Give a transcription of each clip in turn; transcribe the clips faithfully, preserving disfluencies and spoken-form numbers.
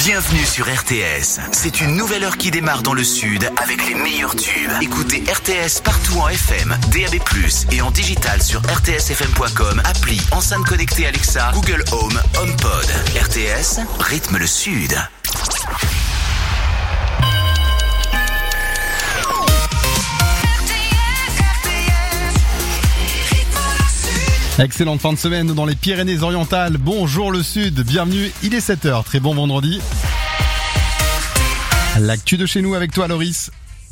Bienvenue sur R T S. C'est une nouvelle heure qui démarre dans le sud avec les meilleurs tubes. Écoutez R T S partout en F M, D A B plus, et en digital sur r t s f m point com, appli, enceinte connectée Alexa, Google Home, HomePod. R T S, rythme le sud. Excellente fin de semaine dans les Pyrénées-Orientales. Bonjour le Sud, bienvenue, il est sept heures, très bon vendredi. L'actu de chez nous avec toi Loris.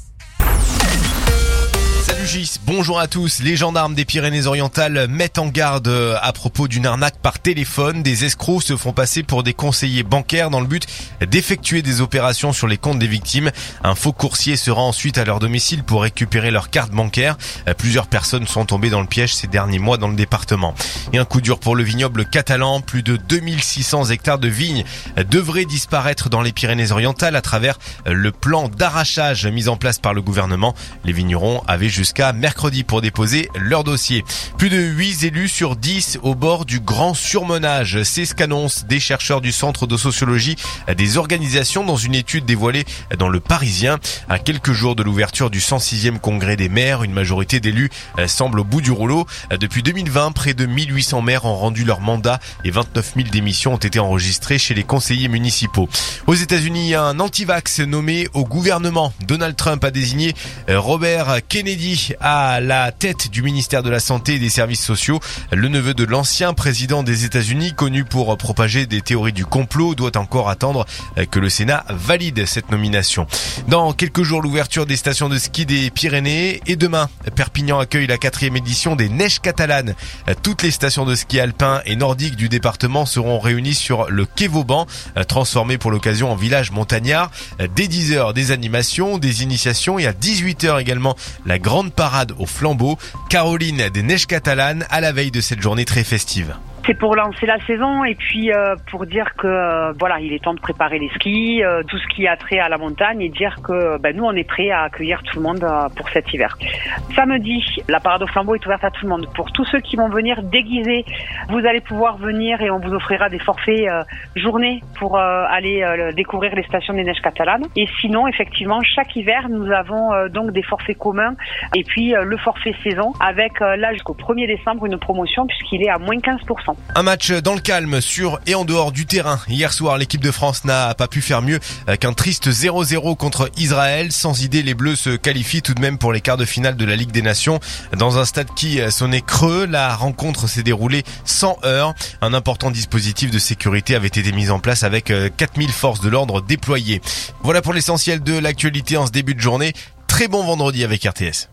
Salut Gis, bonjour à tous. Les gendarmes des Pyrénées-Orientales mettent en garde à propos d'une arnaque par téléphone. Des escrocs se font passer pour des conseillers bancaires dans le but d'effectuer des opérations sur les comptes des victimes. Un faux coursier se rend ensuite à leur domicile pour récupérer leur carte bancaire. Plusieurs personnes sont tombées dans le piège ces derniers mois dans le département. Et un coup dur pour le vignoble catalan. Plus de deux mille six cents hectares de vignes devraient disparaître dans les Pyrénées-Orientales à travers le plan d'arrachage mis en place par le gouvernement. Les vignerons avaient jusqu'à mercredi pour déposer leur dossier. Plus de huit élus sur dix au bord du grand surmenage. C'est ce qu'annoncent des chercheurs du Centre de sociologie des organisations dans une étude dévoilée dans Le Parisien. À quelques jours de l'ouverture du cent sixième congrès des maires, une majorité d'élus semble au bout du rouleau. Depuis deux mille vingt, près de mille huit cents maires ont rendu leur mandat et vingt-neuf mille démissions ont été enregistrées chez les conseillers municipaux. Aux États-Unis, un anti-vax nommé au gouvernement. Donald Trump a désigné Robert Kennedy à la tête du ministère de la Santé et des Services sociaux. Le neveu de l'ancien président des États-Unis, connu pour propager des théories du complot, doit encore attendre que le Sénat valide cette nomination. Dans quelques jours, l'ouverture des stations de ski des Pyrénées, et demain, Perpignan accueille la quatrième édition des Neiges catalanes. Toutes les stations de ski alpin et nordique du département seront réunies sur le quai Vauban, transformé pour l'occasion en village montagnard. Dès dix heures, des animations, des initiations, et à dix-huit heures également, la grande parade au flambeau. Caroline des Neiges catalanes à la veille de cette journée très festive. C'est pour lancer la saison et puis euh, pour dire que euh, voilà, il est temps de préparer les skis, euh, tout ce qui a trait à la montagne, et dire que ben, nous on est prêts à accueillir tout le monde euh, pour cet hiver. Samedi, la parade au flambeau est ouverte à tout le monde. Pour tous ceux qui vont venir déguisés, vous allez pouvoir venir et on vous offrira des forfaits euh, journée pour euh, aller euh, découvrir les stations des Neiges catalanes. Et sinon, effectivement, chaque hiver, nous avons euh, donc des forfaits communs et puis euh, le forfait saison avec euh, là jusqu'au premier décembre une promotion puisqu'il est à moins quinze pour cent. Un match dans le calme sur et en dehors du terrain. Hier soir, l'équipe de France n'a pas pu faire mieux qu'un triste zéro zéro contre Israël. Sans idée, les Bleus se qualifient tout de même pour les quarts de finale de la Ligue des Nations. Dans un stade qui sonnait creux, la rencontre s'est déroulée sans heurts. Un important dispositif de sécurité avait été mis en place avec quatre mille forces de l'ordre déployées. Voilà pour l'essentiel de l'actualité en ce début de journée. Très bon vendredi avec R T S.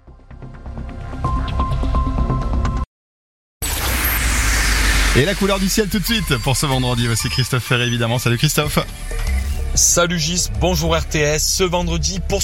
Et la couleur du ciel tout de suite pour ce vendredi. Voici Christophe Ferré évidemment. Salut Christophe. Salut Gis, bonjour R T S. Ce vendredi, pour